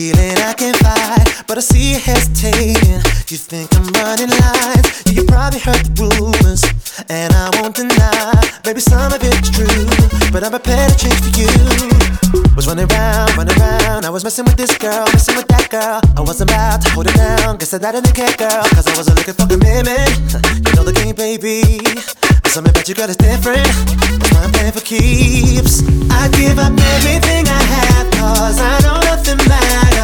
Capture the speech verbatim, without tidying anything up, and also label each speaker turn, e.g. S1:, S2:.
S1: Feeling I can't fight, but I see you hesitating. You think I'm running lines, yeah, you probably heard the rumors, and I won't deny, maybe some of it's true, but I'm prepared to change for you. Was running round, running round, I was messing with this girl, messing with that girl. I wasn't about to hold it down, guess that I didn't care, girl, cause I wasn't looking for commitment. You know the game, baby, but something about you, girl, is different. That's why I'm playing for keeps. I'd give up everything I have, cause I know nothing matters.